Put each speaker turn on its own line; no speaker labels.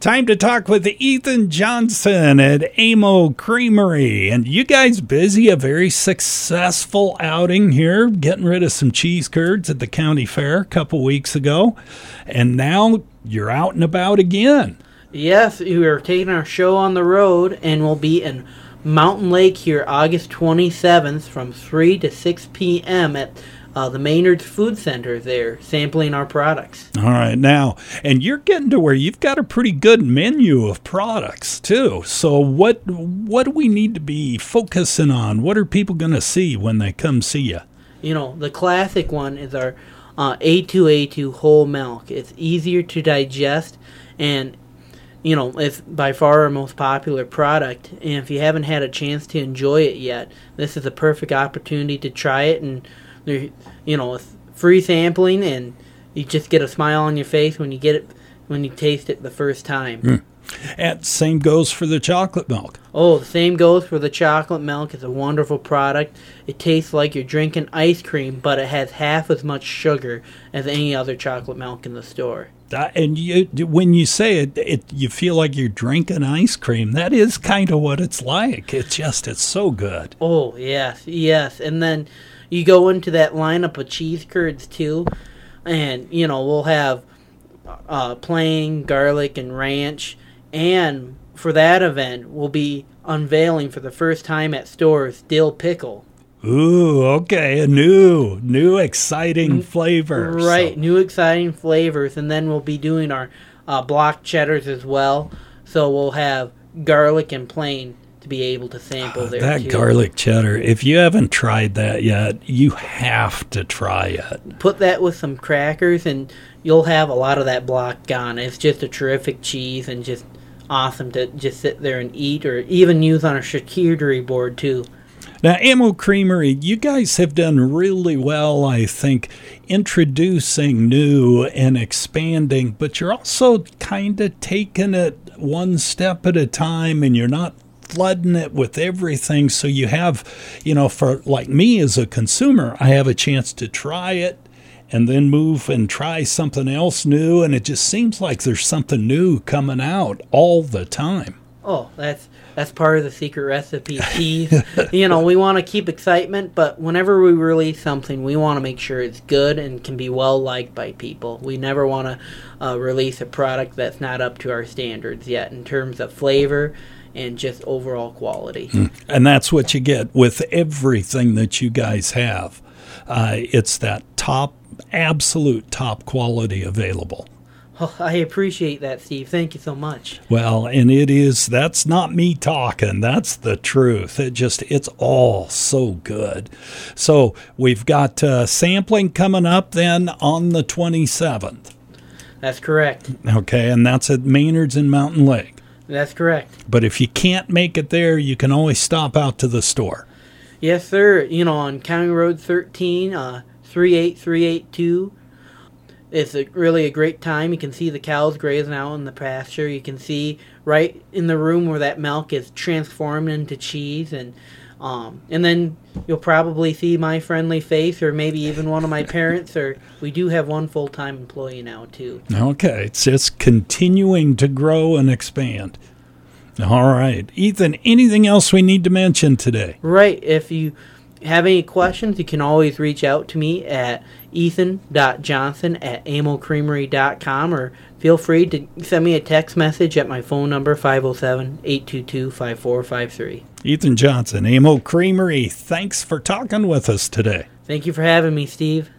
Time to talk with Ethan Johnson at Amo Creamery. And you guys busy? A very successful outing here, getting rid of some cheese curds at the county fair a couple weeks ago. And now you're out and about again.
Yes, we are taking our show on the road, and we'll be in Mountain Lake here August 27th from 3 to 6 p.m. at the Maynard's Food Center there, sampling our products.
All right, now, and you're getting to where you've got a pretty good menu of products, too. So what do we need to be focusing on? What are people going to see when they come see you?
You know, the classic one is our A2A2 whole milk. It's easier to digest, and you know, it's by far our most popular product. And if you haven't had a chance to enjoy it yet, this is a perfect opportunity to try it. And you know, it's free sampling, and you just get a smile on your face when you taste it the first time.
And same goes for the chocolate milk.
Oh, the same goes for the chocolate milk. It's a wonderful product. It tastes like you're drinking ice cream, but it has half as much sugar as any other chocolate milk in the store.
And when you say it, you feel like you're drinking ice cream. That is kind of what it's like. It's so good.
Oh, yes. And then you go into that lineup of cheese curds, too. And, you know, we'll have plain, garlic, and ranch. And for that event, we'll be unveiling for the first time at stores dill pickle.
Ooh, okay, a new exciting flavor.
Right, so. New exciting flavors. And then we'll be doing our block cheddars as well. So we'll have garlic and plain to be able to sample there,
that
too.
Garlic cheddar, if you haven't tried that yet, you have to try it.
Put that with some crackers, and you'll have a lot of that block gone. It's just a terrific cheese and just awesome to just sit there and eat, or even use on a charcuterie board, too.
Now, Amo Creamery, you guys have done really well, I think, introducing new and expanding, but you're also kind of taking it one step at a time, and you're not flooding it with everything. So you have, you know, for like me as a consumer, I have a chance to try it and then move and try something else new, and it just seems like there's something new coming out all the time.
Oh, that's part of the secret recipe, Steve. You know, we want to keep excitement, but whenever we release something, we want to make sure it's good and can be well liked by people. We never want to release a product that's not up to our standards yet in terms of flavor and just overall quality.
And that's what you get with everything that you guys have. It's that absolute top quality available.
Oh, I appreciate that, Steve. Thank you so much.
Well, and that's not me talking. That's the truth. It's all so good. So we've got sampling coming up then on the 27th.
That's correct.
Okay, and that's at Maynard's in Mountain Lake.
That's correct.
But if you can't make it there, you can always stop out to the store.
Yes, sir. You know, on County Road 13, 38382. It's really a great time. You can see the cows grazing out in the pasture. You can see right in the room where that milk is transformed into cheese, and then you'll probably see my friendly face, or maybe even one of my parents. Or we do have one full-time employee now too.
Okay, it's just continuing to grow and expand. All right, Ethan. Anything else we need to mention today?
Right. If you have any questions, you can always reach out to me at ethan.johnson@amocreamery.com, or feel free to send me a text message at my phone number 507-822-5453.
Ethan Johnson, Amo Creamery, thanks for talking with us today.
Thank you for having me, Steve.